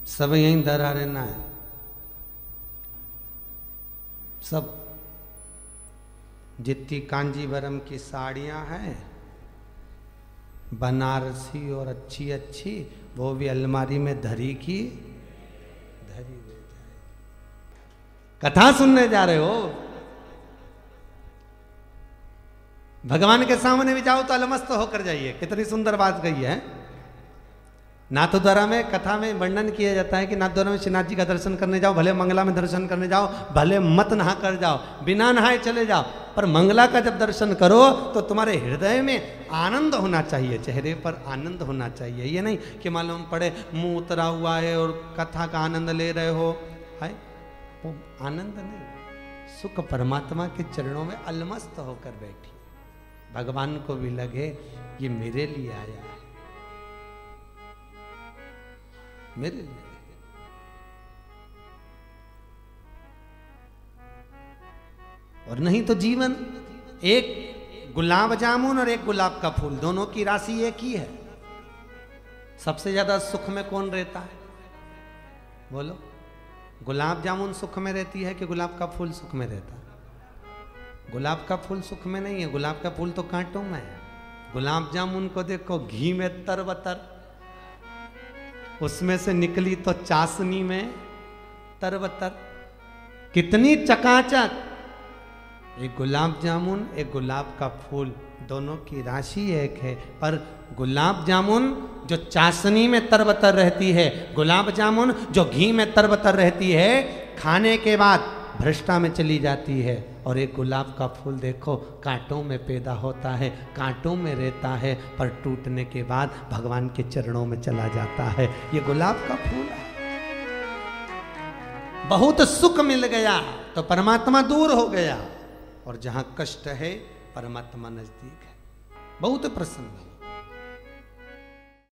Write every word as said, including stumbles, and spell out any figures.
सब यहीं धरा रहना है। सब जितनी कांजीवरम की साड़ियां हैं बनारसी और अच्छी अच्छी, वो भी अलमारी में धरी की धरी रह जाए। कथा सुनने जा रहे हो, भगवान के सामने भी जाओ तो अलमस्त होकर जाइए। कितनी सुंदर बात कही है। नाथद्वारा में कथा में वर्णन किया जाता है कि नाथद्वारा में श्रीनाथ जी का दर्शन करने जाओ, भले मंगला में दर्शन करने जाओ, भले मत नहा कर जाओ, बिना नहाए चले जाओ, पर मंगला का जब दर्शन करो तो तुम्हारे हृदय में आनंद होना चाहिए, चेहरे पर आनंद होना चाहिए। ये नहीं कि मालूम पड़े मुंह उतरा हुआ है और कथा का आनंद ले रहे हो, है वो आनंद नहीं। सुख परमात्मा के चरणों में अलमस्त होकर बैठी, भगवान को भी लगे ये मेरे लिए आया है, मेरे लिए। और नहीं तो जीवन एक गुलाब जामुन और एक गुलाब का फूल, दोनों की राशि एक ही है। सबसे ज्यादा सुख में कौन रहता है बोलो? गुलाब जामुन सुख में रहती है कि गुलाब का फूल सुख में रहता है? गुलाब का फूल सुख में नहीं है, गुलाब का फूल तो कांटों में है। गुलाब जामुन को देखो, घी में तरबतर, उसमें से निकली तो चाशनी में तरबतर, कितनी चकाचक। एक गुलाब जामुन, एक गुलाब का फूल, दोनों की राशि एक है, पर गुलाब जामुन जो चाशनी में तरबतर रहती है, गुलाब जामुन जो घी में तरबतर रहती है, खाने के बाद भ्रष्टा में चली जाती है। और एक गुलाब का फूल देखो, कांटों में पैदा होता है, कांटों में रहता है, पर टूटने के बाद भगवान के चरणों में चला जाता है। ये गुलाब का फूल है। बहुत सुख मिल गया तो परमात्मा दूर हो गया, और जहां कष्ट है परमात्मा नजदीक है। बहुत प्रसन्न।